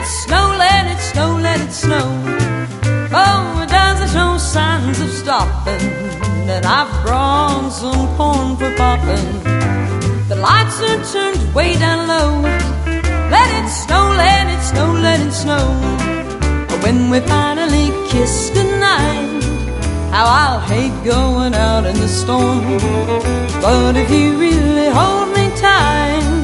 snow, let it snow, let it snow. Oh, it doesn't show signs of stopping, and I've brought some corn for popping. The lights are turned way down low. Let it snow, let it snow, let it snow. When we finally kiss goodnight, how I'll hate going out in the storm. But if you really hold me tight,